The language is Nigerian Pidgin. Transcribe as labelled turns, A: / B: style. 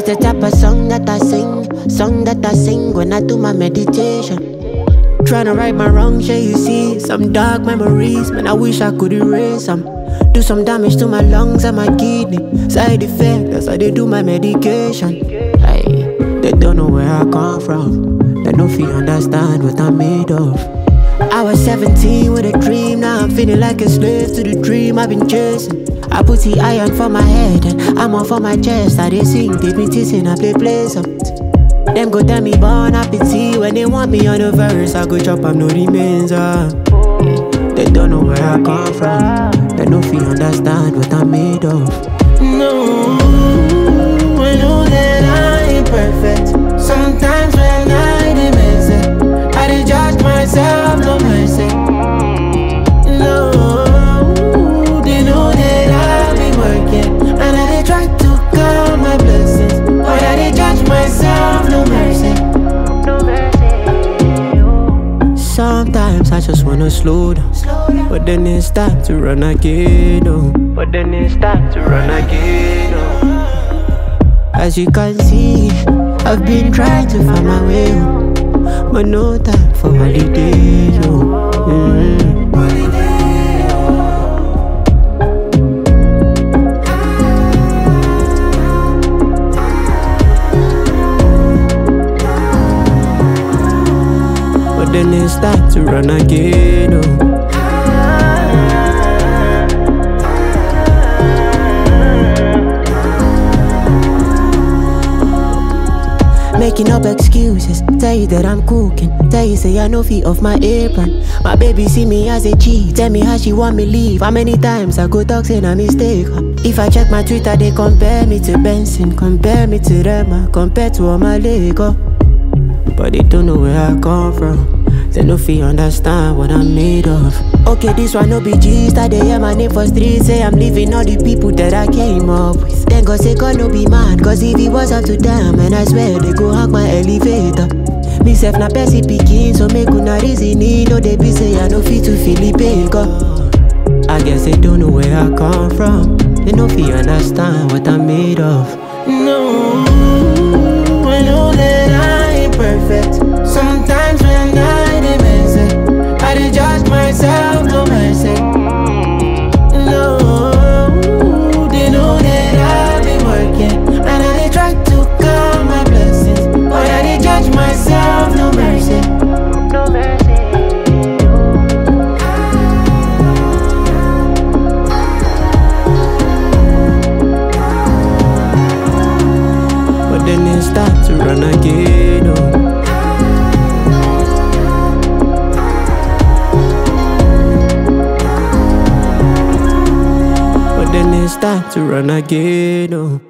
A: the type of song that I sing when I do my meditation. Tryna right my wrongs, yeah, you see some dark memories, man, I wish I could erase them. Do some damage to my lungs and my kidney. Side effect, that's how they do my medication. Aye, they don't know where I come from. They no feel understand what I'm made of. I was 17 with a dream, now I'm feeling like a slave to the dream I've been chasing. I put the iron for my head and I'm on for my chest. I they sing, they be teasing, I play some. Them go tell me bon appetit when they want me on the verse. I go chop, I'm no remains. They don't know where I come from. They no feel understand what I'm made of.
B: No, I know that I ain't perfect. Sometimes when I dey mess it, I dey judge myself, no mercy. No, they know that I've been working, and I dey try to count my blessings, but I dey judge myself, no mercy. No mercy.
A: Sometimes I just wanna slow down, but then it's time to run again, oh. But then it's time to run again, oh. As you can see, I've been trying to find my way home, but no time for holiday, no. But then it's time to run again, oh. Making up excuses, tell you that I'm cooking, tell you say I no feet off my apron. My baby see me as a cheat, tell me how she want me leave. How many times I go talk saying I mistake her. If I check my Twitter, they compare me to Benson, compare me to Rema, compare to all my Lego. But they don't know where I come from. They no feel understand what I'm made of. Okay, this one no be gist. I dey hear my name for street, say I'm leaving all the people that I came up with. Then God say God no be mad, cause if it was up to them, and I swear they go hack my elevator. Me sef na Percy pikin, so make una reason it. No they be say I no fit to Philippine go. I guess they don't know where I come from. They no feel understand what I'm made of.
B: No, I know that I ain't perfect. Sometimes when I dey mess it, I dey judge myself, no mercy. No, they know that I've been working, and I dey try to count my blessings, but I dey judge myself, no mercy. No mercy.
A: But then it's time to run again, oh. But then it's time to run again, oh.